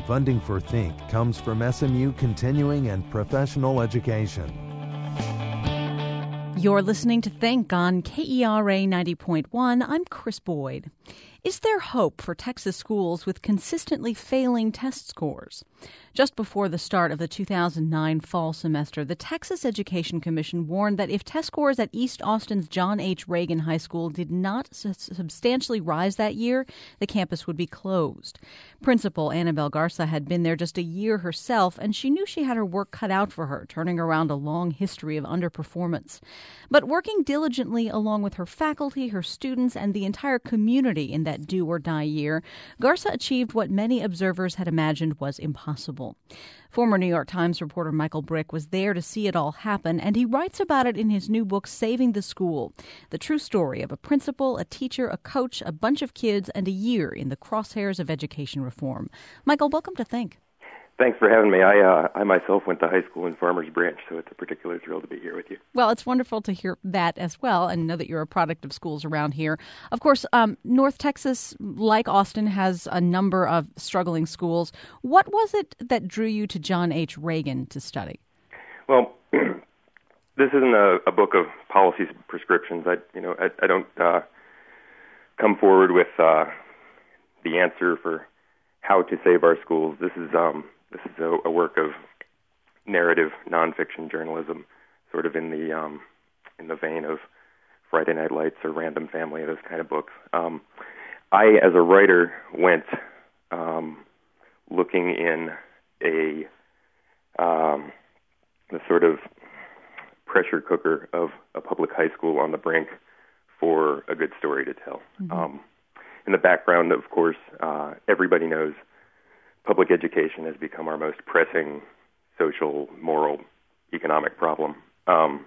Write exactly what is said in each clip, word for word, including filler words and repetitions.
Funding for Think comes from S M U Continuing and Professional Education. You're listening to Think on K E R A ninety point one. I'm Chris Boyd. Is there hope for Texas schools with consistently failing test scores? Just before the start of the two thousand nine fall semester, the Texas Education Commission warned that if test scores at East Austin's John H. Reagan High School did not su- substantially rise that year, the campus would be closed. Principal Annabelle Garza had been there just a year herself, and she knew she had her work cut out for her, turning around a long history of underperformance. But working diligently along with her faculty, her students, and the entire community in that do-or-die year, Garza achieved what many observers had imagined was impossible. Former New York Times reporter Michael Brick was there to see it all happen, and he writes about it in his new book, Saving the School, the true story of a principal, a teacher, a coach, a bunch of kids, and a year in the crosshairs of education reform. Michael, welcome to Think. Thanks for having me. I uh, I myself went to high school in Farmers Branch, so it's a particular thrill to be here with you. Well, it's wonderful to hear that as well and know that you're a product of schools around here. Of course, um, North Texas, like Austin, has a number of struggling schools. What was it that drew you to John H. Reagan to study? Well, this isn't a, a book of policies and prescriptions. I, you know, I, I don't uh, come forward with uh, the answer for how to save our schools. This is um, This is a, a work of narrative nonfiction journalism, sort of in the um, in the vein of Friday Night Lights or Random Family, those kind of books. Um, I, as a writer, went um, looking in a um, the sort of pressure cooker of a public high school on the brink for a good story to tell. Mm-hmm. Um, in the background, of course, uh, everybody knows public education has become our most pressing social, moral, economic problem. Um,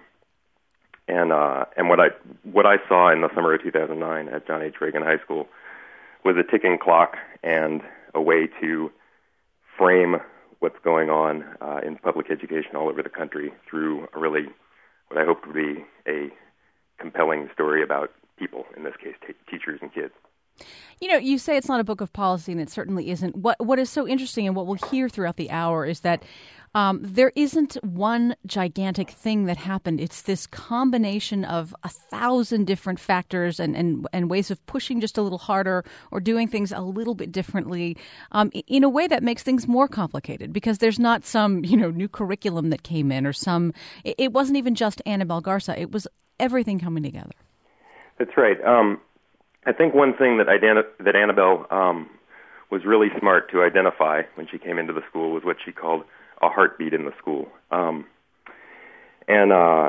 and uh, and what I what I saw in the summer of two thousand nine at John H. Reagan High School was a ticking clock and a way to frame what's going on uh, in public education all over the country through a really, what I hoped would be a compelling story about people, in this case, t- teachers and kids. You know, you say it's not a book of policy, and it certainly isn't. What What is so interesting, and what we'll hear throughout the hour, is that um, there isn't one gigantic thing that happened. It's this combination of a thousand different factors and, and, and ways of pushing just a little harder or doing things a little bit differently um, in a way that makes things more complicated, because there's not some, you know, new curriculum that came in or some – it wasn't even just Annabelle Garza. It was everything coming together. That's right. Um I think one thing that ident- that Annabelle um, was really smart to identify when she came into the school was what she called a heartbeat in the school. Um, and, uh,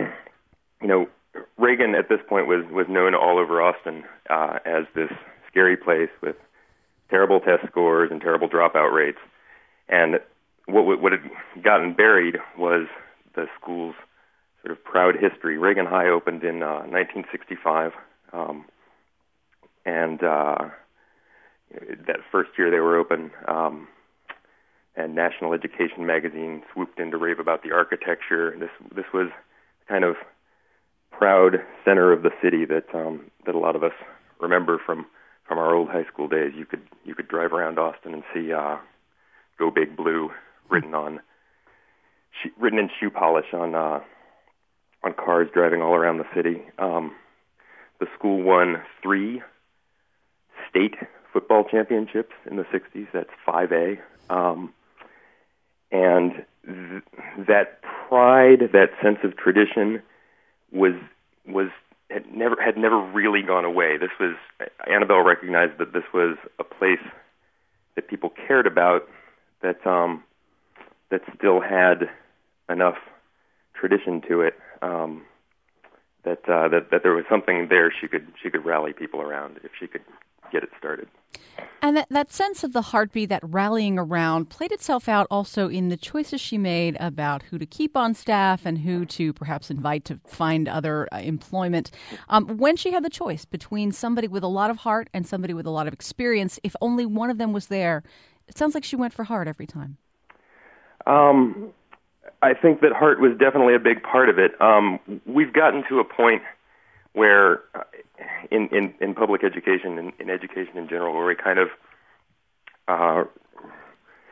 you know, Reagan at this point was, was known all over Austin uh, as this scary place with terrible test scores and terrible dropout rates. And what, what had gotten buried was the school's sort of proud history. Reagan High opened in uh, nineteen sixty-five. Um, And uh, that first year they were open, um, and National Education magazine swooped in to rave about the architecture. This this was kind of proud center of the city that um, that a lot of us remember from, from our old high school days. You could you could drive around Austin and see uh, "Go Big Blue" written on written in shoe polish on uh, on cars driving all around the city. Um, the school won three state football championships in the sixties. That's five A. Um, and th- that pride, that sense of tradition was was had never had never really gone away. This was Annabelle recognized that this was a place that people cared about, that um, that still had enough tradition to it, um, that, uh, that that there was something there she could she could rally people around if she could get it started. And that, that sense of the heartbeat, that rallying around, played itself out also in the choices she made about who to keep on staff and who to perhaps invite to find other uh, employment. Um, when she had the choice between somebody with a lot of heart and somebody with a lot of experience, if only one of them was there, it sounds like she went for heart every time. Um, I think that heart was definitely a big part of it. Um, we've gotten to a point where uh, in, in, in public education and in education in general, where we kind of uh,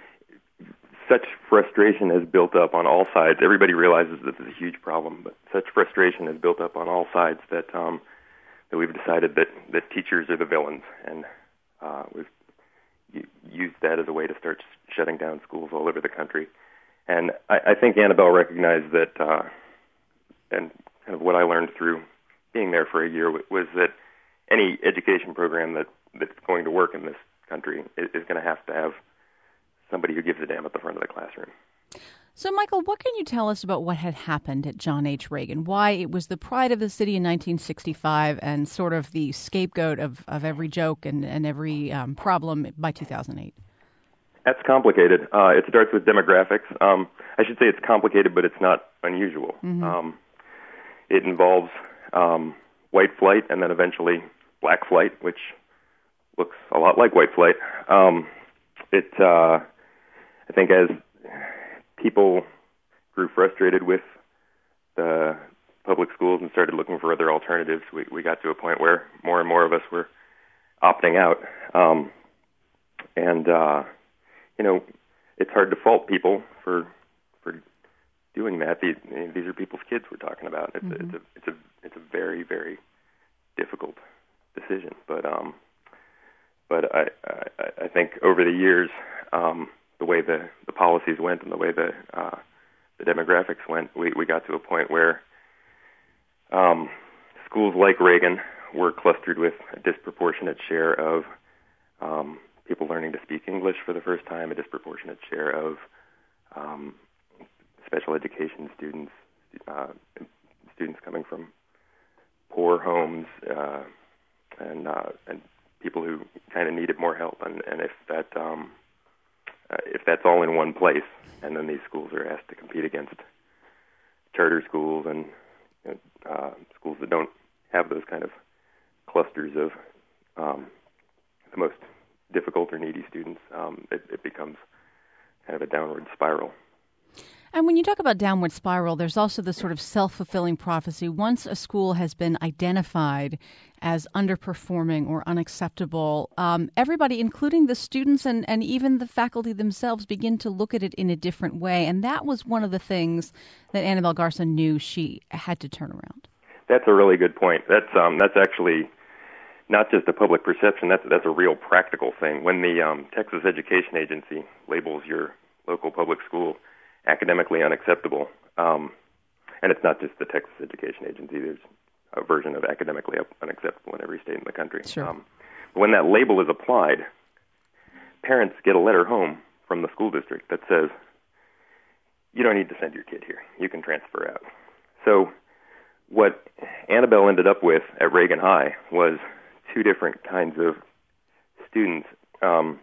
such frustration has built up on all sides. Everybody realizes this is a huge problem, but such frustration has built up on all sides that um, that we've decided that, that teachers are the villains, and uh, we've used that as a way to start shutting down schools all over the country. And I, I think Annabelle recognized that, uh, and kind of what I learned through being there for a year was that any education program that, that's going to work in this country is, is going to have to have somebody who gives a damn at the front of the classroom. So, Michael, what can you tell us about what had happened at John H. Reagan? Why it was the pride of the city in nineteen sixty-five and sort of the scapegoat of, of every joke and, and every um, problem by two thousand eight? That's complicated. Uh, it starts with demographics. Um, I should say it's complicated, but it's not unusual. Mm-hmm. Um, it involves um, white flight and then eventually black flight, which looks a lot like white flight. Um, it, uh, I think as people grew frustrated with the public schools and started looking for other alternatives, we, we got to a point where more and more of us were opting out. Um, and, uh, you know, it's hard to fault people for for doing that. These, these are people's kids we're talking about. It's, mm-hmm. a, it's a it's a it's a very very difficult decision. But um, but I, I I think over the years, um, the way the, the policies went and the way the uh, the demographics went, we, we got to a point where um, schools like Reagan were clustered with a disproportionate share of um, people learning to speak English for the first time, a disproportionate share of um, special education students, uh, students coming from poor homes, uh, and uh, and people who kind of needed more help. And, and if that um, uh, if that's all in one place, and then these schools are asked to compete against charter schools and you know, uh, schools that don't have those kind of clusters of um, the most difficult or needy students, um, it, it becomes kind of a downward spiral. And when you talk about downward spiral, there's also the sort of self-fulfilling prophecy. Once a school has been identified as underperforming or unacceptable, um, everybody, including the students and, and even the faculty themselves, begin to look at it in a different way. And that was one of the things that Annabelle Garza knew she had to turn around. That's a really good point. That's um, that's actually not just a public perception. That's that's a real practical thing. When the um, Texas Education Agency labels your local public school academically unacceptable, um, and it's not just the Texas Education Agency. There's a version of academically unacceptable in every state in the country. Sure. Um, but when that label is applied, parents get a letter home from the school district that says, you don't need to send your kid here. You can transfer out. So what Annabelle ended up with at Reagan High was two different kinds of students. Um,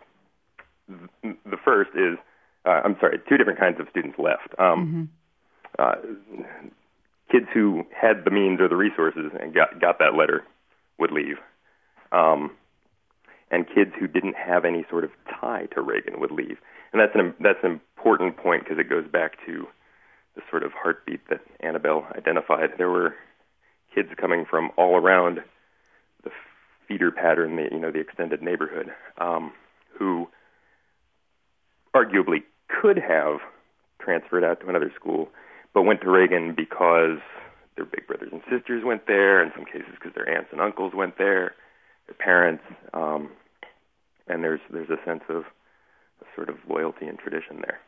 th- the first is Uh, I'm sorry, two different kinds of students left. Um, mm-hmm. uh, kids who had the means or the resources and got, got that letter would leave. Um, and kids who didn't have any sort of tie to Reagan would leave. And that's an, that's an important point because it goes back to the sort of heartbeat that Annabelle identified. There were kids coming from all around the feeder pattern, the, you know, the extended neighborhood, um, who arguably could have transferred out to another school, but went to Reagan because their big brothers and sisters went there, in some cases because their aunts and uncles went there, their parents, um, and there's there's a sense of a sort of loyalty and tradition there.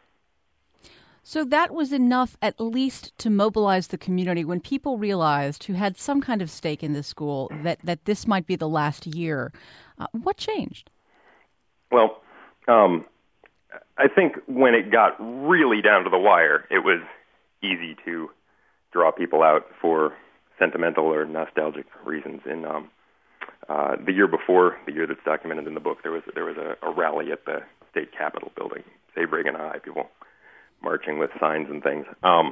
So that was enough at least to mobilize the community when people realized, who had some kind of stake in this school, that, that this might be the last year. Uh, what changed? Well, um, I think when it got really down to the wire, it was easy to draw people out for sentimental or nostalgic reasons. In um, uh, the year before, the year that's documented in the book, there was there was a, a rally at the state capitol building, Save Reagan High, people marching with signs and things. Um,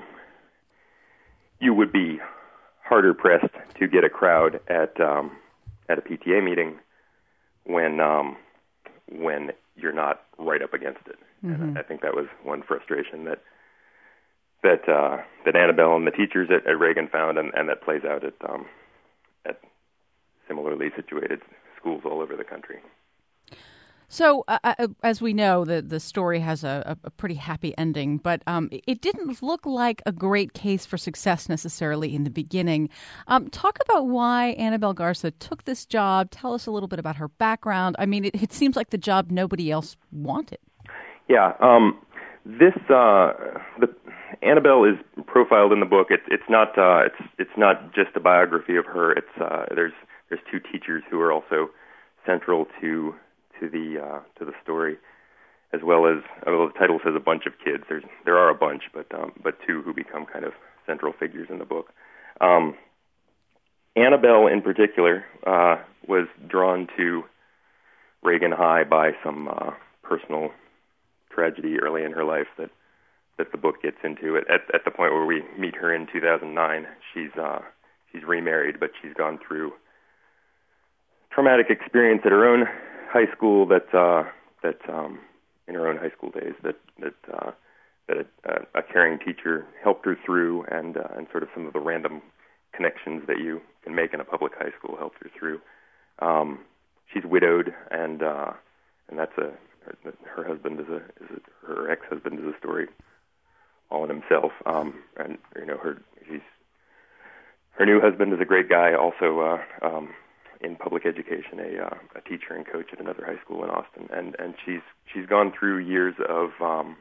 you would be harder pressed to get a crowd at um, at a P T A meeting when um, when you're not right up against it. Mm-hmm. And I think that was one frustration that that uh, that Annabelle and the teachers at, at Reagan found, and, and that plays out at um, at similarly situated schools all over the country. So, uh, as we know, the, the story has a, a pretty happy ending, but um, it didn't look like a great case for success necessarily in the beginning. Um, talk about why Annabelle Garza took this job. Tell us a little bit about her background. I mean, it, it seems like the job nobody else wanted. Yeah, um, this uh, the Annabelle is profiled in the book. It's it's not uh, it's it's not just a biography of her. It's uh, there's there's two teachers who are also central to. to the uh, to the story, as well as well, the title says a bunch of kids. There's there are a bunch, but um, but two who become kind of central figures in the book. Um, Annabelle, in particular, uh, was drawn to Reagan High by some uh, personal tragedy early in her life that that the book gets into. At at the point where we meet her in two thousand nine, she's uh, she's remarried, but she's gone through traumatic experience at her own high school that uh, that um, in her own high school days that that uh, that a, a caring teacher helped her through, and uh, and sort of some of the random connections that you can make in a public high school helped her through. Um, she's widowed, and uh, and that's a her, her husband is a, is a her ex-husband is a story all in himself. Um, and you know her she's her new husband is a great guy, also. Uh, um, in public education, a uh, a teacher and coach at another high school in Austin, and and she's she's gone through years of um,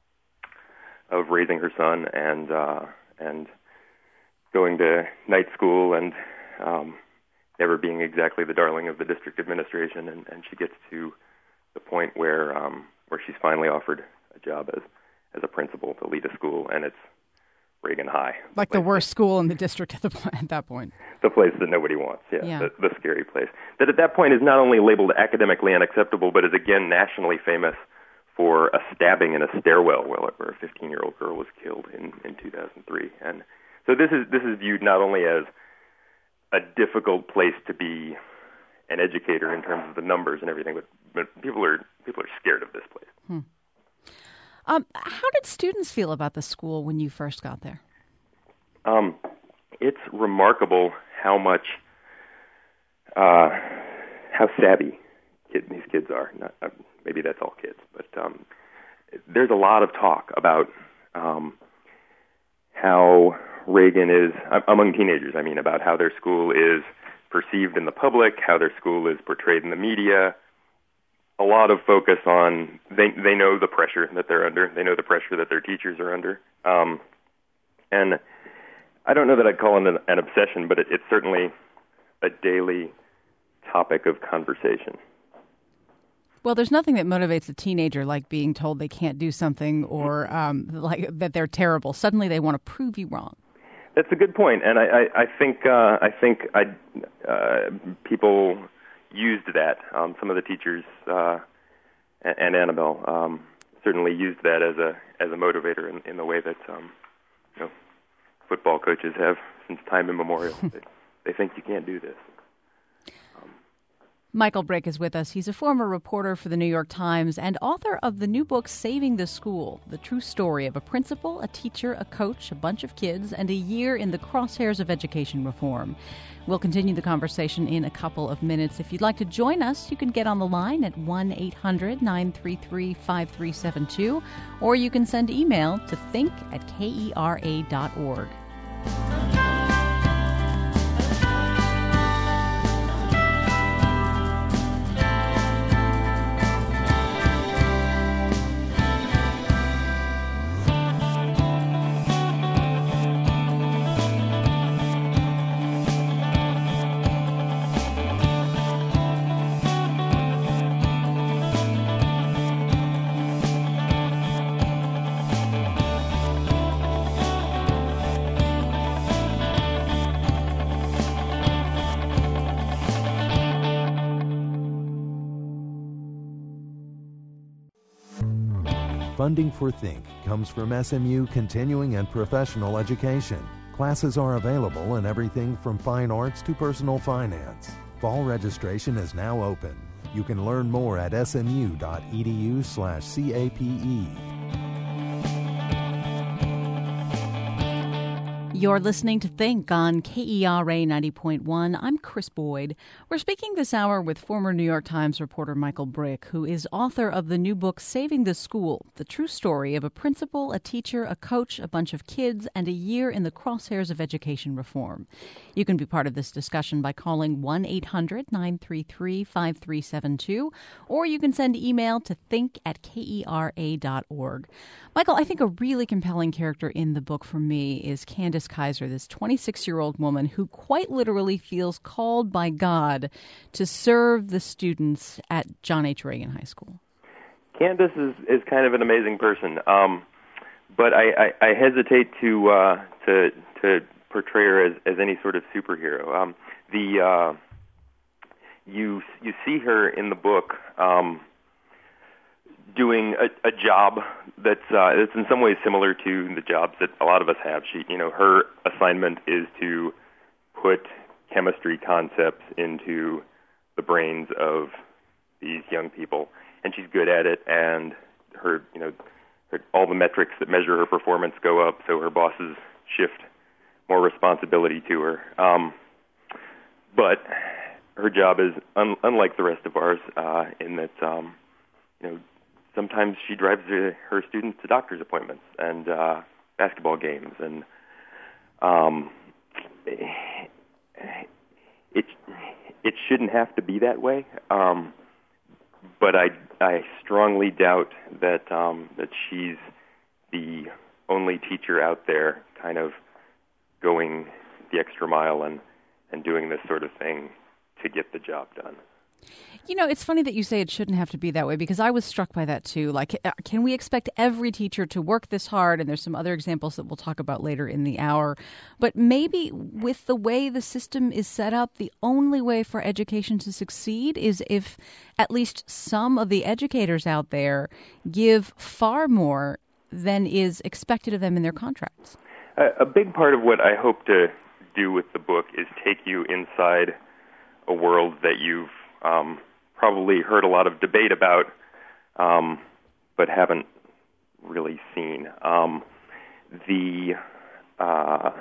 of raising her son and uh, and going to night school and um, never being exactly the darling of the district administration, and, and she gets to the point where um, where she's finally offered a job as as a principal to lead a school, and it's Reagan High. Like the worst school in the district at, the, at that point. The place that nobody wants, yeah, yeah. The, the scary place. That at that point is not only labeled academically unacceptable, but is again nationally famous for a stabbing in a stairwell where a fifteen-year-old girl was killed in, in two thousand three. And so this is this is viewed not only as a difficult place to be an educator in terms of the numbers and everything, but, but people are people are scared of this place. Hmm. Um, how did students feel about the school when you first got there? Um, it's remarkable how much, uh, how savvy kid, these kids are. Not, uh, maybe that's all kids, but um, there's a lot of talk about um, how Reagan is, among teenagers, I mean, about how their school is perceived in the public, how their school is portrayed in the media. A lot of focus on, they they know the pressure that they're under. They know the pressure that their teachers are under. Um, and I don't know that I'd call it an, an obsession, but it, it's certainly a daily topic of conversation. Well, there's nothing that motivates a teenager like being told they can't do something or um, like that they're terrible. Suddenly they want to prove you wrong. That's a good point. And I, I, I think, uh, I think I, uh, people... used that. Um, some of the teachers uh, and, and Annabelle um, certainly used that as a as a motivator in, in the way that um, you know, football coaches have since time immemorial. they, they think you can't do this. Um, Michael Brake is with us. He's a former reporter for the New York Times and author of the new book, Saving the School, the true story of a principal, a teacher, a coach, a bunch of kids, and a year in the crosshairs of education reform. We'll continue the conversation in a couple of minutes. If you'd like to join us, you can get on the line at one eight hundred nine three three five three seven two, or you can send email to think at K E R A dot org. Funding for Think comes from S M U Continuing and Professional Education. Classes are available in everything from fine arts to personal finance. Fall registration is now open. You can learn more at smu.edu slash CAPE. You're listening to Think on K E R A ninety point one. I'm Chris Boyd. We're speaking this hour with former New York Times reporter Michael Brick, who is author of the new book Saving the School, the true story of a principal, a teacher, a coach, a bunch of kids, and a year in the crosshairs of education reform. You can be part of this discussion by calling one eight hundred nine three three five three seven two, or you can send email to think at kera dot org. Michael, I think a really compelling character in the book for me is Candace Kaiser, this twenty-six-year-old woman who quite literally feels called by God to serve the students at John H. Reagan High School. Candace is, is kind of an amazing person, um, but I, I, I hesitate to uh, to to portray her as, as any sort of superhero. Um, the uh, you you see her in the book um, doing a, a job that's uh, that's in some ways similar to the jobs that a lot of us have. She, you know, her assignment is to put chemistry concepts into the brains of these young people, and she's good at it. And her, you know, her, all the metrics that measure her performance go up, so her bosses shift more responsibility to her. Um, but her job is un- unlike the rest of ours uh, in that, um, you know. Sometimes she drives her, her students to doctor's appointments and uh, basketball games, and um, it it shouldn't have to be that way. Um, but I I strongly doubt that um, that she's the only teacher out there, kind of going the extra mile and and doing this sort of thing to get the job done. You know, it's funny that you say it shouldn't have to be that way, because I was struck by that too. Like, can we expect every teacher to work this hard? And there's some other examples that we'll talk about later in the hour. But maybe with the way the system is set up, the only way for education to succeed is if at least some of the educators out there give far more than is expected of them in their contracts. A, a big part of what I hope to do with the book is take you inside a world that you've Um, probably heard a lot of debate about, um, but haven't really seen. Um, the uh,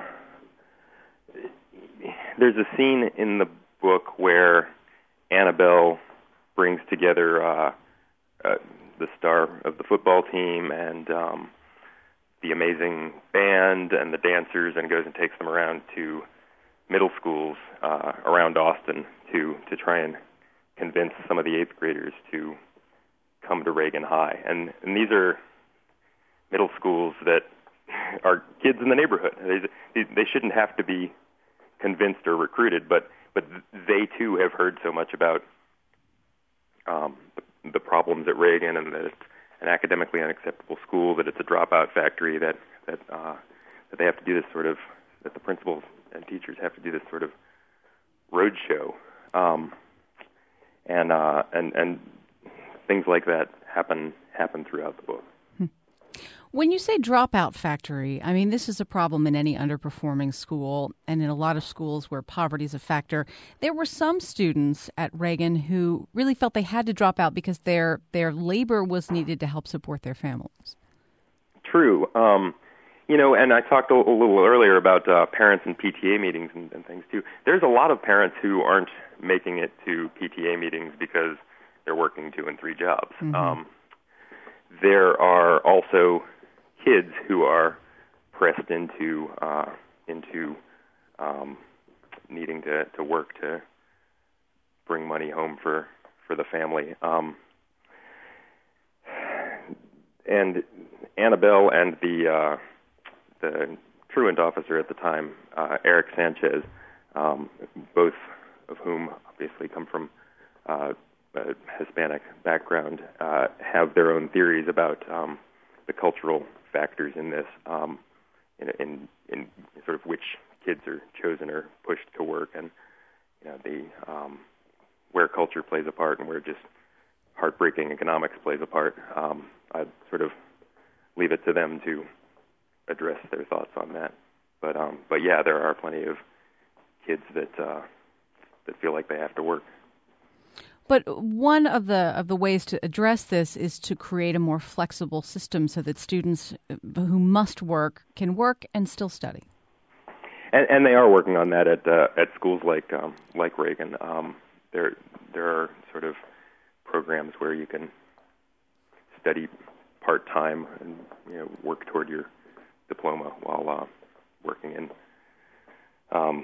there's a scene in the book where Annabelle brings together uh, uh, the star of the football team and um, the amazing band and the dancers, and goes and takes them around to middle schools uh, around Austin to to try and convince some of the eighth graders to come to Reagan High. And, and these are middle schools that are kids in the neighborhood. They, they shouldn't have to be convinced or recruited, but, but they too have heard so much about um, the, the problems at Reagan, and that it's an academically unacceptable school, that it's a dropout factory, that, that, uh, that they have to do this sort of, that the principals and teachers have to do this sort of roadshow. Um, And, uh, and and things like that happen happen throughout the book. When you say dropout factory, I mean, this is a problem in any underperforming school, and in a lot of schools where poverty is a factor. There were some students at Reagan who really felt they had to drop out because their their labor was needed to help support their families. True. Um, you know, and I talked a, a little earlier about uh, parents and P T A meetings and, and things, too. There's a lot of parents who aren't making it to P T A meetings because they're working two and three jobs. Mm-hmm. Um, there are also kids who are pressed into uh, into um, needing to, to work to bring money home for, for the family. Um, and Annabelle and the uh, the truant officer at the time, uh, Eric Sanchez, um, both of whom obviously come from uh, a Hispanic background, uh, have their own theories about um, the cultural factors in this, um, in, in, in sort of which kids are chosen or pushed to work, and you know, the um, where culture plays a part and where just heartbreaking economics plays a part. Um, I'd sort of leave it to them to address their thoughts on that. But um, but yeah, there are plenty of kids that uh, that feel like they have to work. But one of the of the ways to address this is to create a more flexible system so that students who must work can work and still study. and, and they are working on that at uh, at schools like um, like Reagan. Um, there there are sort of programs where you can study part time and you know work toward your diploma while uh, working in um,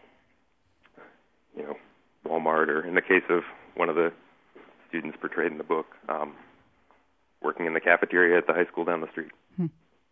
you know Walmart, or in the case of one of the students portrayed in the book, um, working in the cafeteria at the high school down the street. Hmm.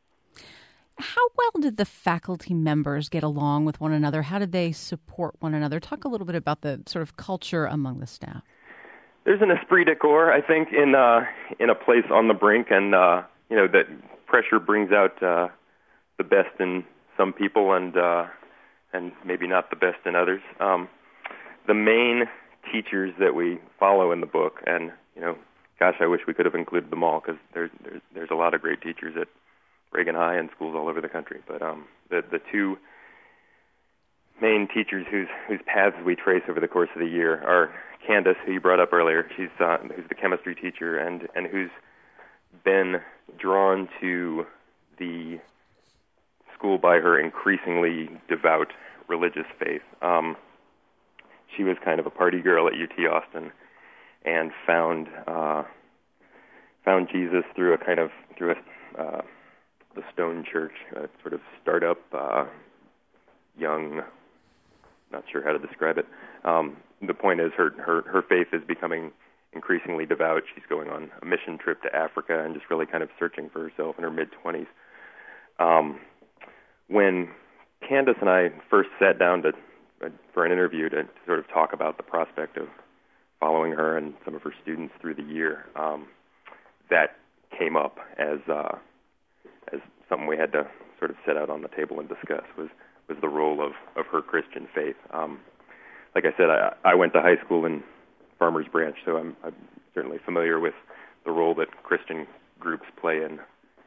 How well did the faculty members get along with one another? How did they support one another? Talk a little bit about the sort of culture among the staff. There's an esprit de corps, I think, in uh, in a place on the brink, and uh, you know that pressure brings out uh, the best in some people, and uh, and maybe not the best in others. Um, the main teachers that we follow in the book, and you know, gosh, I wish we could have included them all, because there's, there's there's a lot of great teachers at Reagan High and schools all over the country. But um, the the two main teachers whose whose paths we trace over the course of the year are Candace, who you brought up earlier. She's uh, who's the chemistry teacher, and and who's been drawn to the school by her increasingly devout religious faith. Um, she was kind of a party girl at U T Austin, and found uh, found Jesus through a kind of through a uh, the Stone Church, a sort of startup, uh, young. Not sure how to describe it. Um, the point is, her, her her faith is becoming increasingly devout. She's going on a mission trip to Africa and just really kind of searching for herself in her mid-twenties. Um, when Candace and I first sat down to uh, for an interview to, to sort of talk about the prospect of following her and some of her students through the year, um, that came up as uh, as something we had to sort of set out on the table and discuss, was was the role of, of her Christian faith. Um, like I said, I, I went to high school in Farmers Branch, so I'm, I'm certainly familiar with the role that Christian groups play in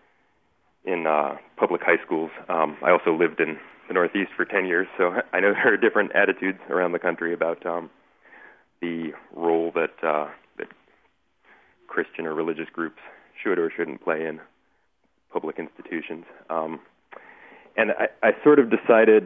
in uh, public high schools. Um, I also lived in the Northeast for ten years, so I know there are different attitudes around the country about um, the role that uh, that Christian or religious groups should or shouldn't play in public institutions. Um, and I, I sort of decided,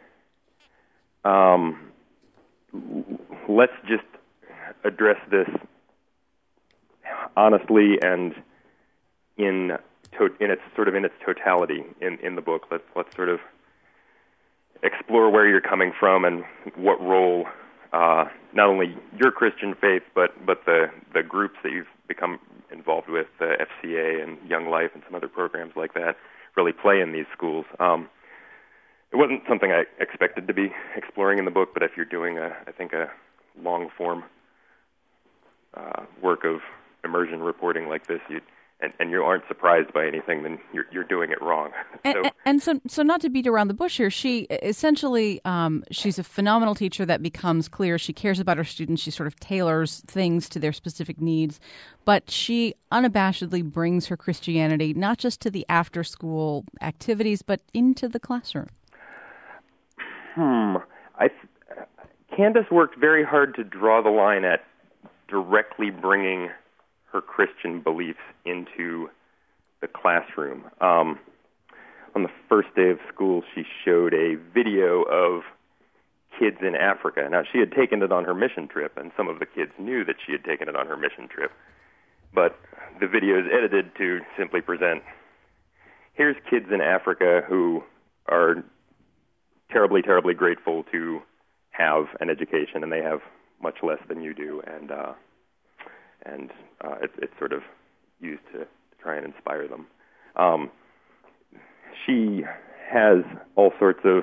um, let's just address this honestly and in to, in its sort of in its totality in, in the book. Let's let's sort of explore where you're coming from and what role uh, not only your Christian faith, but but the the groups that you've become involved with, the F C A and Young Life and some other programs like that, really play in these schools. Um, it wasn't something I expected to be exploring in the book, but if you're doing, a, I think, a long-form uh, work of immersion reporting like this, you and, and you aren't surprised by anything, then you're you're doing it wrong. And so, and so, so not to beat around the bush here, she essentially, um, she's a phenomenal teacher that becomes clear. She cares about her students. She sort of tailors things to their specific needs, but she unabashedly brings her Christianity not just to the after-school activities, but into the classroom. Hmm. I, Candace worked very hard to draw the line at directly bringing her Christian beliefs into the classroom. Um, on the first day of school, she showed a video of kids in Africa. Now, she had taken it on her mission trip, and some of the kids knew that she had taken it on her mission trip. But the video is edited to simply present, here's kids in Africa who are terribly, terribly grateful to have an education, and they have much less than you do, and uh, and uh, it's it's sort of used to, to try and inspire them. Um, she has all sorts of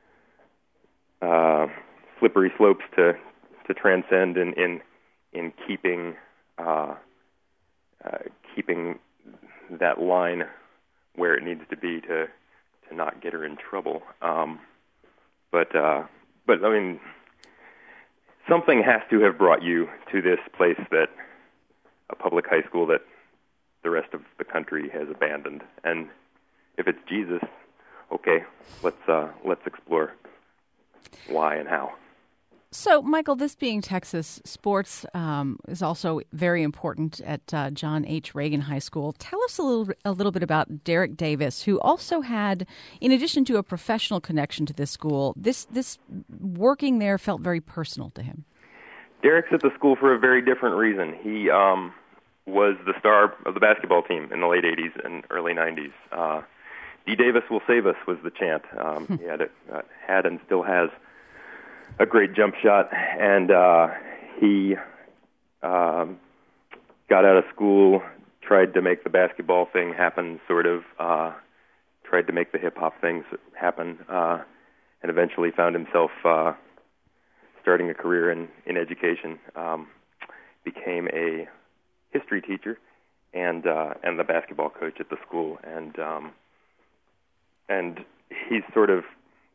uh, slippery slopes to to transcend in in, in keeping uh, uh, keeping that line where it needs to be to to not get her in trouble. Um, but uh, but I mean, something has to have brought you to this place that a public high school that the rest of the country has abandoned. And if it's Jesus, okay, let's uh, let's explore why and how. So, Michael, this being Texas, sports um, is also very important at uh, John H. Reagan High School. Tell us a little, a little bit about Derek Davis, who also had, in addition to a professional connection to this school, this this working there felt very personal to him. Derek's at the school for a very different reason. He um, was the star of the basketball team in the late eighties and early nineties. Uh, D. Davis will save us was the chant. Um, he had, it, uh, had and still has a great jump shot, and uh, he um, got out of school, tried to make the basketball thing happen, sort of, uh, tried to make the hip-hop things happen, uh, and eventually found himself uh, starting a career in, in education, um, became a history teacher and uh, and the basketball coach at the school, and um, and he's sort of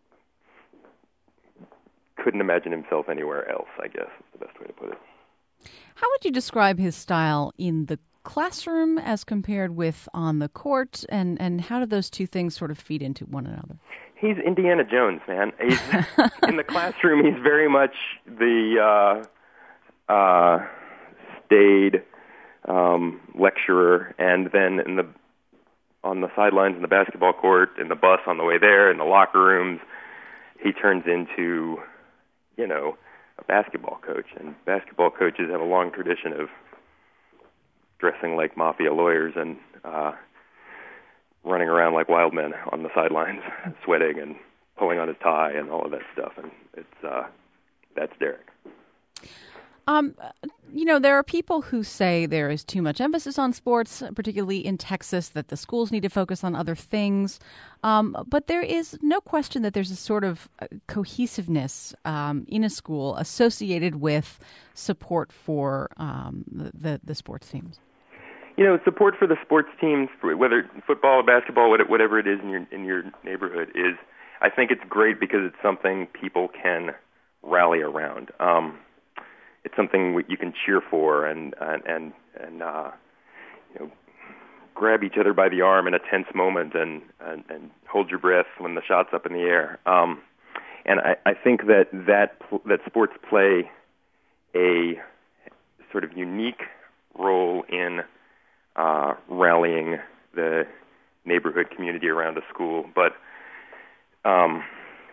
couldn't imagine himself anywhere else, I guess is the best way to put it. How would you describe his style in the classroom as compared with on the court, and, and how do those two things sort of feed into one another? He's Indiana Jones, man. He's, in the classroom, he's very much the uh, uh, staid um, lecturer, and then in the on the sidelines in the basketball court, in the bus on the way there, in the locker rooms, he turns into, you know, a basketball coach. And basketball coaches have a long tradition of dressing like mafia lawyers and uh, running around like wild men on the sidelines, sweating and pulling on his tie and all of that stuff. And it's uh, that's Derek. Um, you know, there are people who say there is too much emphasis on sports, particularly in Texas, that the schools need to focus on other things. Um, but there is no question that there's a sort of cohesiveness um, in a school associated with support for um, the, the sports teams. You know, support for the sports teams, whether football or basketball, whatever it is in your in your neighborhood, is, I think it's great because it's something people can rally around. Um, It's something you can cheer for and and and, and uh, you know, grab each other by the arm in a tense moment and, and, and hold your breath when the shot's up in the air. Um, and I, I think that that that sports play a sort of unique role in uh, rallying the neighborhood community around a school, but um,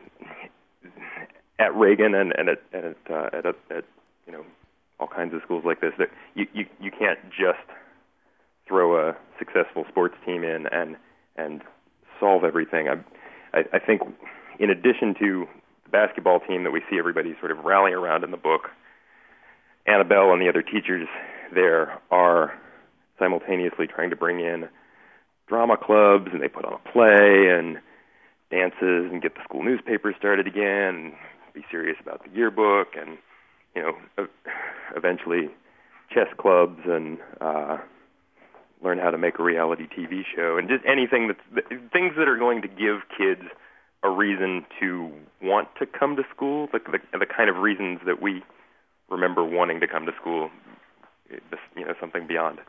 at Reagan and, and at and at, uh, at, at you know, all kinds of schools like this, that you, you, you can't just throw a successful sports team in and and solve everything. I, I, I think in addition to the basketball team that we see everybody sort of rallying around in the book, Annabelle and the other teachers there are simultaneously trying to bring in drama clubs, and they put on a play and dances and get the school newspaper started again, and be serious about the yearbook, and you know, eventually chess clubs, and uh, learn how to make a reality T V show, and just anything that's things that are going to give kids a reason to want to come to school, the, the, the kind of reasons that we remember wanting to come to school, you know, something beyond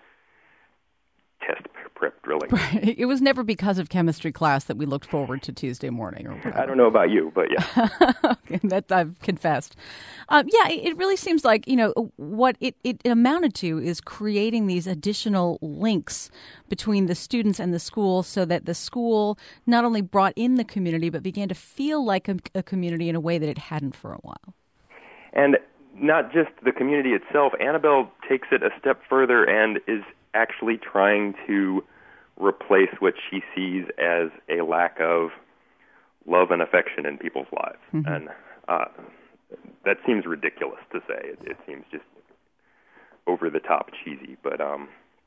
test prep drilling. Right. It was never because of chemistry class that we looked forward to Tuesday morning or whatever. I don't know about you, but yeah. Okay, that I've confessed. Um, yeah, it, it really seems like, you know, what it, it amounted to is creating these additional links between the students and the school so that the school not only brought in the community but began to feel like a, a community in a way that it hadn't for a while. And not just the community itself. Annabelle takes it a step further and is actually trying to replace what she sees as a lack of love and affection in people's lives. Mm-hmm. And uh, that seems ridiculous to say. It, it seems just over-the-top cheesy. But um,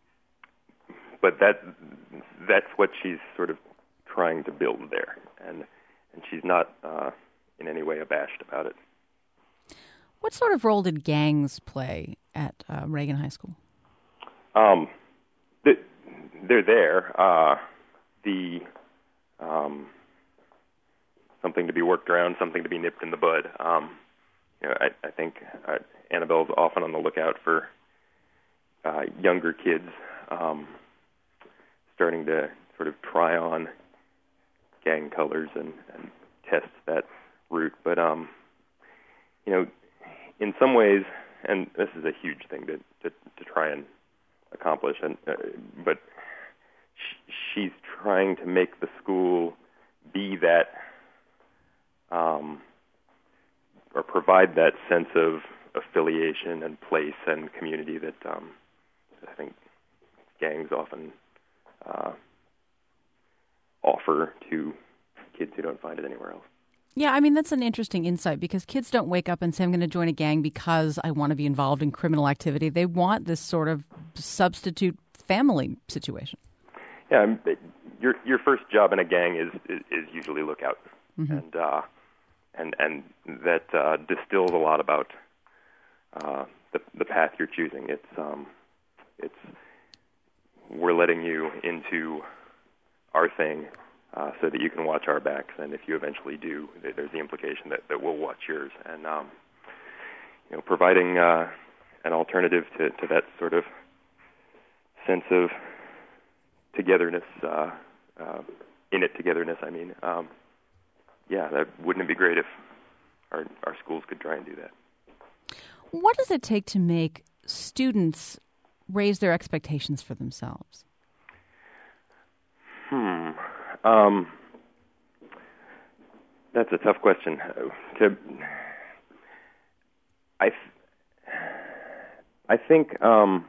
but that that's what she's sort of trying to build there. And, and she's not uh, in any way abashed about it. What sort of role did gangs play at uh, Reagan High School? Um, they're there. Uh, the um, something to be worked around, something to be nipped in the bud. Um, you know, I, I think uh, Annabelle's often on the lookout for uh, younger kids um, starting to sort of try on gang colors and, and test that route. But um, you know, in some ways, and this is a huge thing to to, to try and accomplish, and uh, but sh- she's trying to make the school be that, um, or provide that sense of affiliation and place and community that um, I think gangs often uh, offer to kids who don't find it anywhere else. Yeah, I mean, that's an interesting insight because kids don't wake up and say, I'm going to join a gang because I want to be involved in criminal activity. They want this sort of substitute family situation. Yeah, your your first job in a gang is is, is usually lookout, mm-hmm. and uh, and and that uh, distills a lot about uh, the the path you're choosing. It's um, it's we're letting you into our thing. Uh, so that you can watch our backs, and if you eventually do, there's the implication that, that we'll watch yours. And um, you know, providing uh, an alternative to, to that sort of sense of togetherness, uh, uh, in it togetherness. I mean, um, yeah, that wouldn't it be great if our our schools could try and do that? What does it take to make students raise their expectations for themselves? Hmm. Um, that's a tough question. To, I, th- I think um,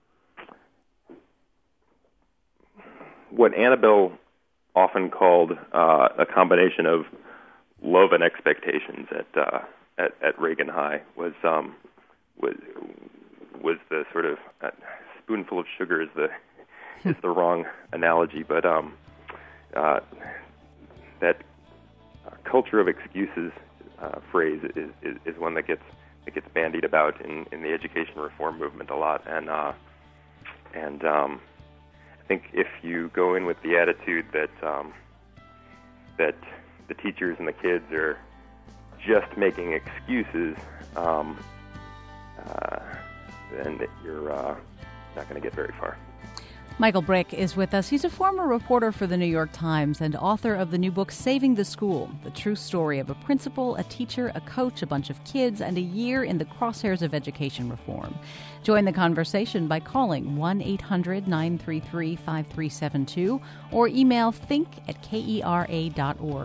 what Annabelle often called uh, a combination of love and expectations at uh, at, at Reagan High was um, was was the sort of uh, spoonful of sugar is the is the wrong analogy, but um. Uh, that uh, culture of excuses uh, phrase is, is, is one that gets that gets bandied about in, in the education reform movement a lot, and uh, and um, I think if you go in with the attitude that um, that the teachers and the kids are just making excuses, um, uh, then you're uh, not going to get very far. Michael Brick is with us. He's a former reporter for the New York Times and author of the new book, Saving the School, the true story of a principal, a teacher, a coach, a bunch of kids, and a year in the crosshairs of education reform. Join the conversation by calling one eight hundred nine three three five three seven two or email think at kera dot org.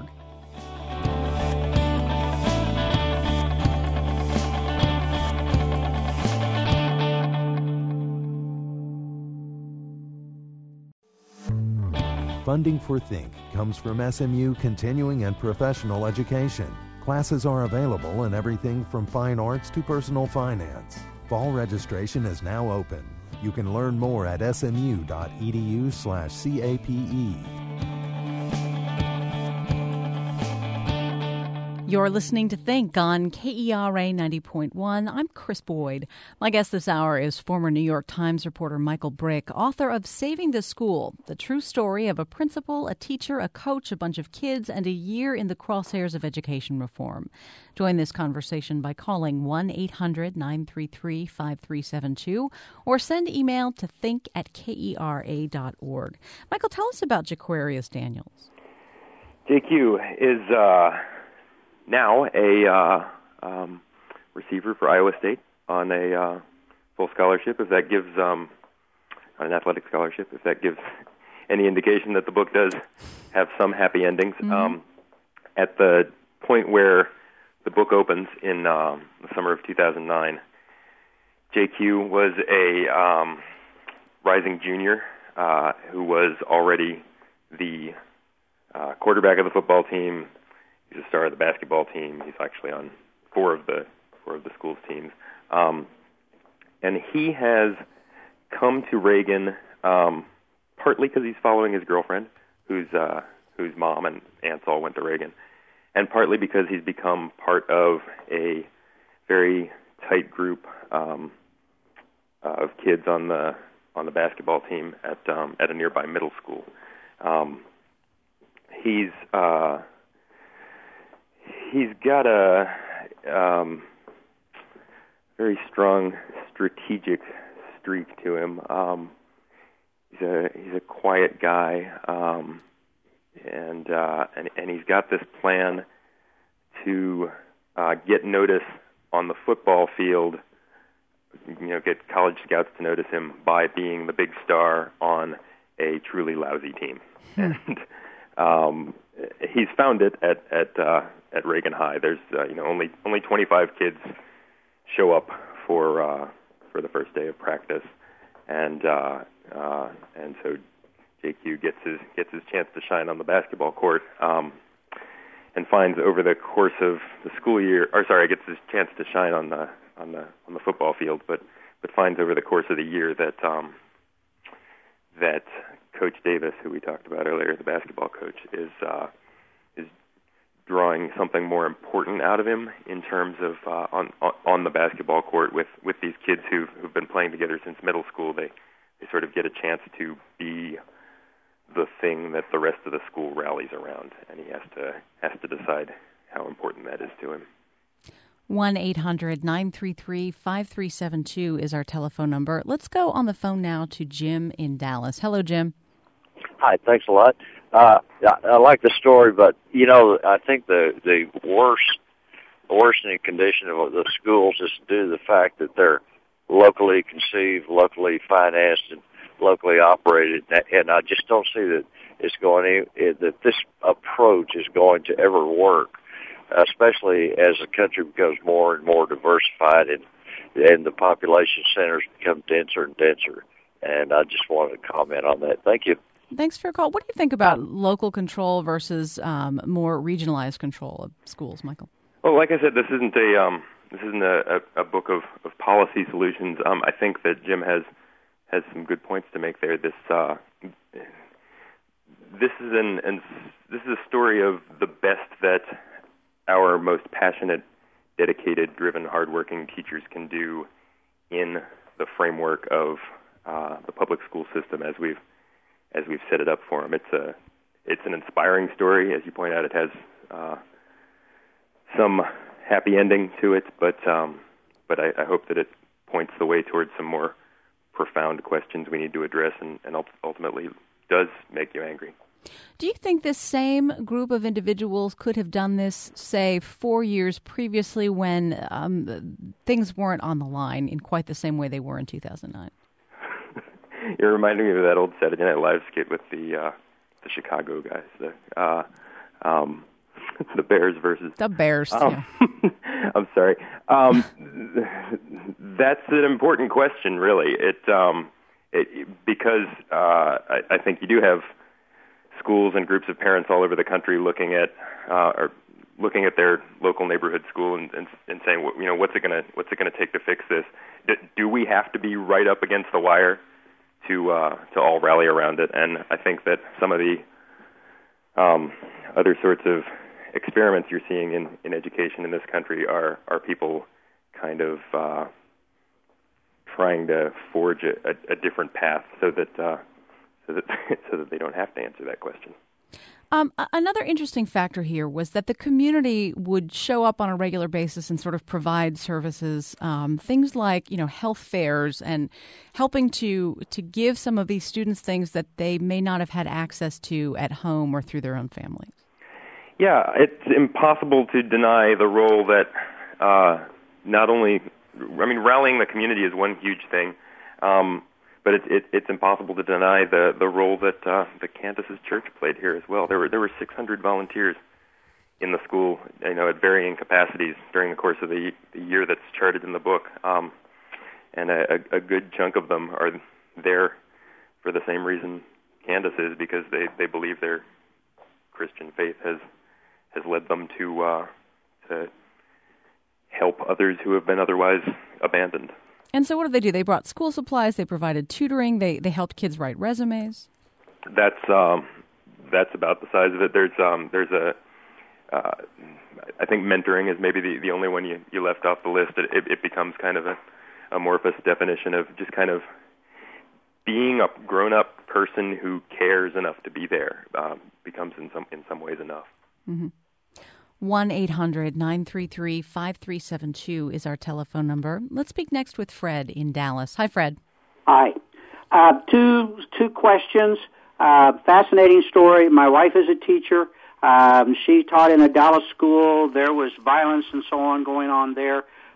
Funding for Think comes from S M U Continuing and Professional Education. Classes are available in everything from fine arts to personal finance. Fall registration is now open. You can learn more at smu.edu slash CAPE. You're listening to Think on K E R A ninety point one. I'm Chris Boyd. My guest this hour is former New York Times reporter Michael Brick, author of Saving the School, the true story of a principal, a teacher, a coach, a bunch of kids, and a year in the crosshairs of education reform. Join this conversation by calling one eight hundred nine three three five three seven two or send email to think at kera dot org. Michael, tell us about Jaquarius Daniels. J Q is... Uh Now a uh, um, receiver for Iowa State on a uh, full scholarship, if that gives um, on an athletic scholarship, if that gives any indication that the book does have some happy endings. Mm-hmm. Um, at the point where the book opens in um, the summer of two thousand nine, J Q was a um, rising junior uh, who was already the uh, quarterback of the football team. He's a star of the basketball team. He's actually on four of the four of the school's teams, um, and he has come to Reagan um, partly because he's following his girlfriend, whose uh, whose mom and aunts all went to Reagan, and partly because he's become part of a very tight group um, uh, of kids on the on the basketball team at um, at a nearby middle school. Um, he's uh, He's got a um, very strong strategic streak to him. Um, he's a he's a quiet guy, um, and, uh, and and he's got this plan to uh, get notice on the football field, you know, get college scouts to notice him by being the big star on a truly lousy team. Hmm. And um, he's found it at at uh, at Reagan High. There's uh, you know only only twenty-five kids show up for uh, for the first day of practice, and uh, uh, and so J Q gets his gets his chance to shine on the basketball court, um, and finds over the course of the school year, or sorry, gets his chance to shine on the on the on the football field, but but finds over the course of the year that um, that Coach Davis, who we talked about earlier, the basketball coach, is uh, is drawing something more important out of him in terms of uh, on on the basketball court with, with these kids who've who've been playing together since middle school. They they sort of get a chance to be the thing that the rest of the school rallies around, and he has to has to decide how important that is to him. one eight hundred nine three three five three seven two is our telephone number. Let's go on the phone now to Jim in Dallas. Hello, Jim. Hi, thanks a lot. Uh, I, I like the story, but, you know, I think the, the worst, worsening condition of the schools is due to the fact that they're locally conceived, locally financed, and locally operated, and I just don't see that it's going to, that this approach is going to ever work, especially as the country becomes more and more diversified and and the population centers become denser and denser. And I just wanted to comment on that. Thank you. Thanks for your call. What do you think about local control versus um, more regionalized control of schools, Michael? Well, like I said, this isn't a um, this isn't a, a, a book of, of policy solutions. Um, I think that Jim has has some good points to make there. This uh, this is an, an this is a story of the best that our most passionate, dedicated, driven, hardworking teachers can do in the framework of uh, the public school system as we've as we've set it up for them. It's a it's an inspiring story, as you point out. It has uh, some happy ending to it, but um, but I, I hope that it points the way towards some more profound questions we need to address, and, and ultimately does make you angry. Do you think this same group of individuals could have done this, say, four years previously when um, things weren't on the line in quite the same way they were in two thousand nine? You're reminding me of that old Saturday Night Live skit with the uh, the Chicago guys, the uh, um, the Bears versus the Bears. Um, yeah. I'm sorry. Um, that's an important question, really. It, um, it because uh, I, I think you do have schools and groups of parents all over the country looking at uh, or looking at their local neighborhood school and, and, and saying, you know, what's it gonna what's it gonna take to fix this? Do we have to be right up against the wire to uh, to all rally around it? And I think that some of the um, other sorts of experiments you're seeing in, in education in this country are are people kind of uh, trying to forge a, a, a different path so that uh, so that so that they don't have to answer that question. Um, another interesting factor here was that the community would show up on a regular basis and sort of provide services, um, things like, you know, health fairs and helping to to give some of these students things that they may not have had access to at home or through their own families. Yeah, it's impossible to deny the role that uh, not only, I mean, rallying the community is one huge thing, um, but it, it, it's impossible to deny the, the role that uh, the Candace's church played here as well. There were there were six hundred volunteers in the school, you know, at varying capacities during the course of the, the year that's charted in the book, um, and a, a good chunk of them are there for the same reason Candace is, because they, they believe their Christian faith has has led them to uh, to help others who have been otherwise abandoned. And so what did they do? They brought school supplies, they provided tutoring, they they helped kids write resumes. That's um, that's about the size of it. There's um, there's a uh, I think mentoring is maybe the, the only one you, you left off the list. It, it, it becomes kind of a amorphous definition of just kind of being a grown-up person who cares enough to be there. Um, becomes in some in some ways enough. Mm-hmm. one eight hundred nine three three five three seven two is our telephone number. Let's speak next with Fred in Dallas. Hi, Fred. Hi. Uh, two two questions. Uh, fascinating story. My wife is a teacher. Um, she taught in a Dallas school. There was violence and so on going on there.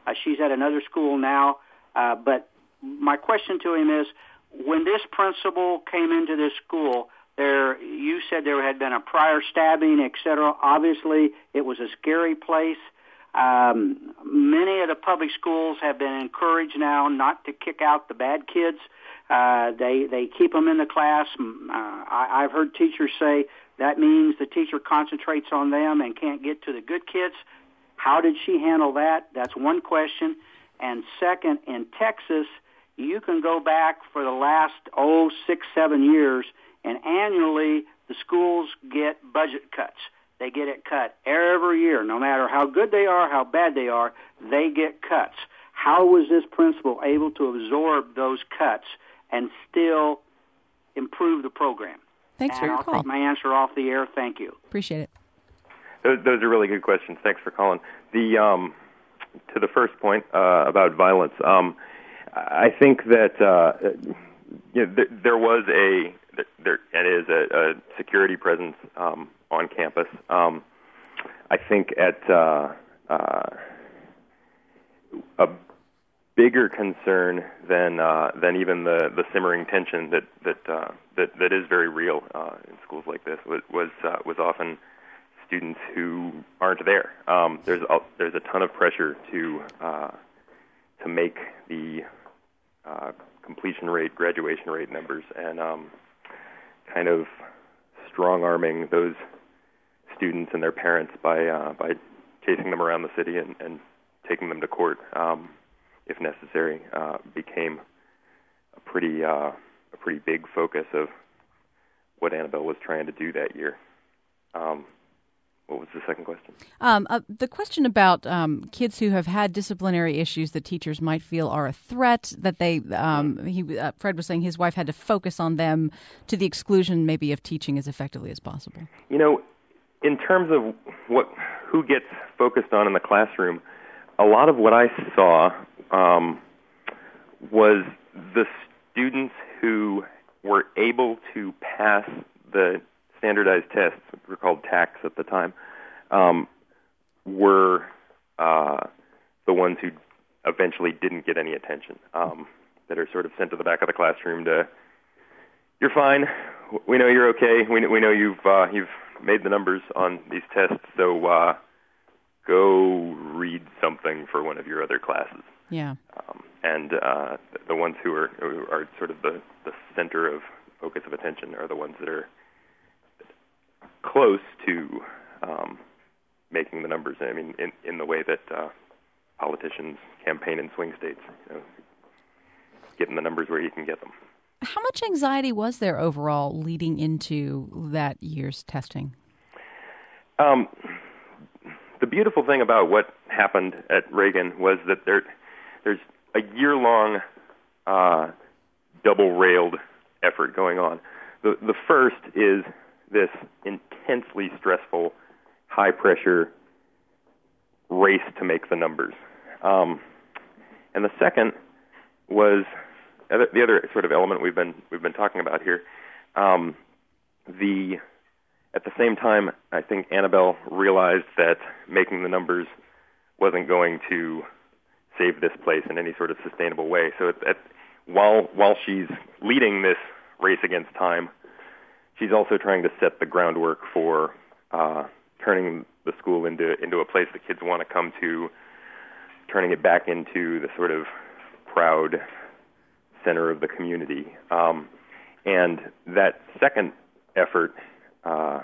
Uh, she's at another school now. Uh, but my question to him is, when this principal came into this school, there you said there had been a prior stabbing, et cetera. Obviously, it was a scary place. Um, many of the public schools have been encouraged now not to kick out the bad kids. Uh, they they keep them in the class. Uh, I, I've heard teachers say that means the teacher concentrates on them and can't get to the good kids. How did she handle that? That's one question. And second, in Texas, you can go back for the last, oh, six, seven years, and annually the schools get budget cuts. They get it cut every year. No matter how good they are, how bad they are, they get cuts. How was this principal able to absorb those cuts and still improve the program? Thanks and for your I'll call. take my answer off the air. Thank you. Appreciate it. Those, those are really good questions. Thanks for calling. The um, to the first point uh, about violence, um, I think that uh, you know, th- there was a there and is a, a security presence um, on campus. Um, I think at uh, uh, a bigger concern than uh, than even the, the simmering tension that that uh, that that is very real uh, in schools like this was was, uh, was often students who aren't there. Um, there's a, there's a ton of pressure to uh, to make the uh, completion rate, graduation rate numbers, and um, kind of strong-arming those students and their parents by uh, by chasing them around the city and, and taking them to court, um, if necessary, uh, became a pretty uh, a pretty big focus of what Annabelle was trying to do that year. Um, What was the second question? Um, uh, the question about um, kids who have had disciplinary issues that teachers might feel are a threat, that they, um, he, uh, Fred was saying his wife had to focus on them to the exclusion maybe of teaching as effectively as possible. You know, in terms of what who gets focused on in the classroom, a lot of what I saw um, was the students who were able to pass the standardized tests, which were called T A Cs at the time, um, were uh, the ones who eventually didn't get any attention, um, that are sort of sent to the back of the classroom to, you're fine, we know you're okay, we, we know you've uh, you've made the numbers on these tests, so uh, go read something for one of your other classes. Yeah. Um, and uh, the ones who are, who are sort of the, the center of focus of attention are the ones that are close to um, making the numbers. I mean, in, in the way that uh, politicians campaign in swing states, you know, getting the numbers where you can get them. How much anxiety was there overall leading into that year's testing? Um, the beautiful thing about what happened at Reagan was that there, there's a year-long uh, double-railed effort going on. The, the first is this intensely stressful, high-pressure race to make the numbers. Um, and the second was the other sort of element we've been we've been talking about here. Um, the at the same time, I think Annabelle realized that making the numbers wasn't going to save this place in any sort of sustainable way. So at, at, while while she's leading this race against time, she's also trying to set the groundwork for uh, turning the school into into a place that kids want to come to, turning it back into the sort of proud center of the community. Um, and that second effort uh,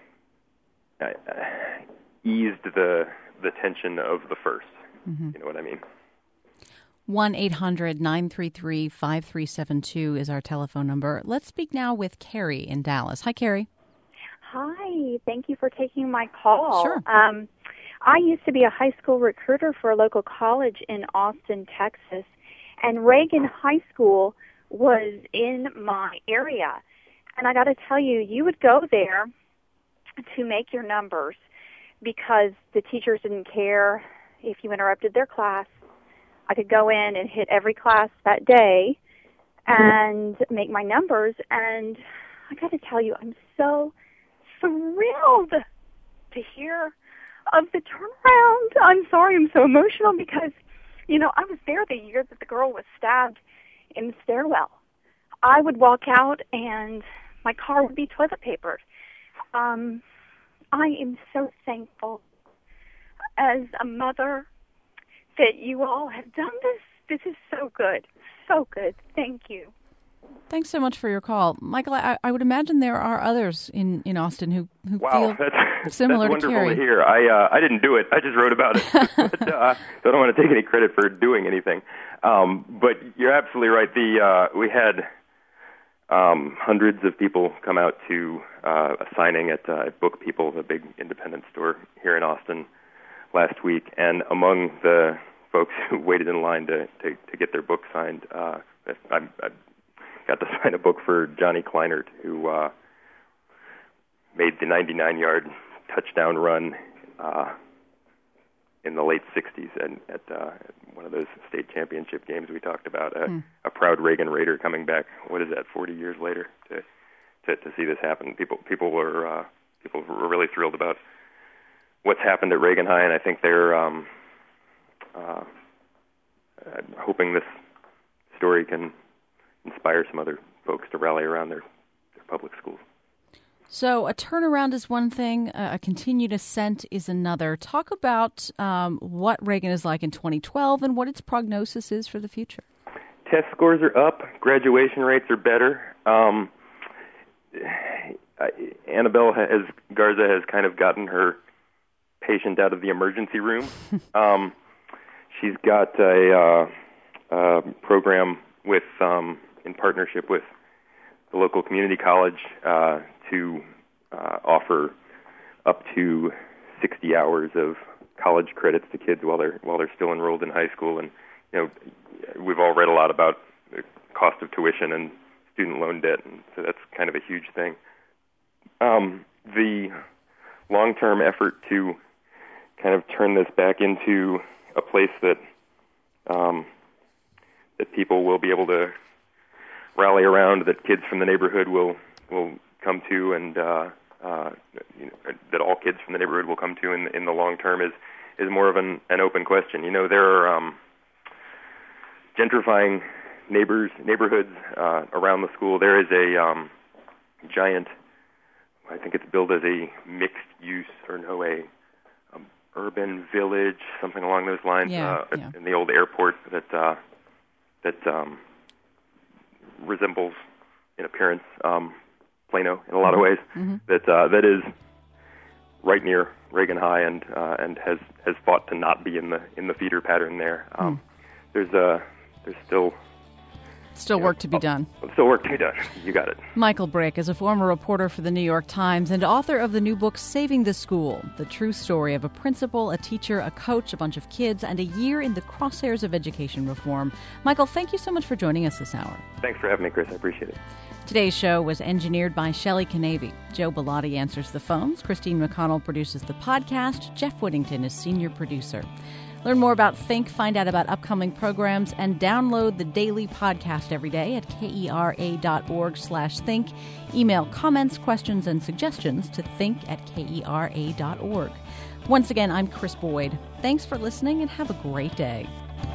eased the the tension of the first. Mm-hmm. You know what I mean? one eight hundred nine three three five three seven two is our telephone number. Let's speak now with Carrie in Dallas. Hi, Carrie. Hi. Thank you for taking my call. Sure. Um, I used to be a high school recruiter for a local college in Austin, Texas, and Reagan High School was in my area. And I got to tell you, you would go there to make your numbers because the teachers didn't care if you interrupted their class. I could go in and hit every class that day and make my numbers. And I got to tell you, I'm so thrilled to hear of the turnaround. I'm sorry, I'm so emotional because You know, I was there the year that the girl was stabbed in the stairwell. I would walk out and my car would be toilet papered. Um, I am so thankful as a mother that you all have done this. This is so good. So good. Thank you. Thanks so much for your call. Michael, I, I would imagine there are others in, in Austin who, who wow, feel that's, similar that's to wonderful Carrie. to hear. I, uh, I didn't do it. I just wrote about it. but, uh, so I don't want to take any credit for doing anything. Um, but you're absolutely right. The uh, we had um, hundreds of people come out to uh, a signing at, uh, at Book People, the big independent store here in Austin, last week. And among the folks who waited in line to, to, to get their book signed, uh, I, I got to sign a book for Johnny Kleinert, who uh, made the ninety-nine yard touchdown run uh, in the late sixties and at uh, one of those state championship games we talked about. A, hmm. a proud Reagan Raider coming back. What is that? Forty years later to to, to see this happen. People people were uh, people were really thrilled about what's happened at Reagan High, and I think they're um, uh, hoping this story can inspire some other folks to rally around their, their public schools. So a turnaround is one thing, uh, a continued ascent is another. Talk about um, what Reagan is like in twenty twelve and what its prognosis is for the future. Test scores are up. Graduation rates are better. Um, Annabelle has, Garza has kind of gotten her patient out of the emergency room. um, she's got a uh, uh, program with um, in partnership with the local community college uh, to uh, offer up to sixty hours of college credits to kids while they're while they're still enrolled in high school. And you know, we've all read a lot about the cost of tuition and student loan debt, and so that's kind of a huge thing. Um, the long-term effort to kind of turn this back into a place that um, that people will be able to rally around, that kids from the neighborhood will will come to, and uh, uh, you know, that all kids from the neighborhood will come to in in the long term is is more of an, an open question. You know, there are um, gentrifying neighbors neighborhoods uh, around the school. There is a um, giant, I think it's billed as a mixed use or no a um, urban village, something along those lines, yeah, uh, yeah. in the old airport that uh, that um, resembles in appearance um, Plano in a lot of ways. Mm-hmm. That uh, that is right near Reagan High and uh, and has, has fought to not be in the in the feeder pattern there. Um, mm. There's uh, there's still still work know, to be done. Still work to be done. You got it. Michael Brick is a former reporter for the New York Times and author of the new book Saving the School: The True Story of a Principal, a Teacher, a Coach, a Bunch of Kids, and a Year in the Crosshairs of Education Reform. Michael, thank you so much for joining us this hour. Thanks for having me, Chris. I appreciate it. Today's show was engineered by Shelley Canavy. Joe Bellotti answers the phones. Christine McConnell produces the podcast. Jeff Whittington is senior producer. Learn more about Think, find out about upcoming programs, and download the daily podcast every day at kera.org slash think. Email comments, questions, and suggestions to think at kera.org. Once again, I'm Chris Boyd. Thanks for listening and have a great day.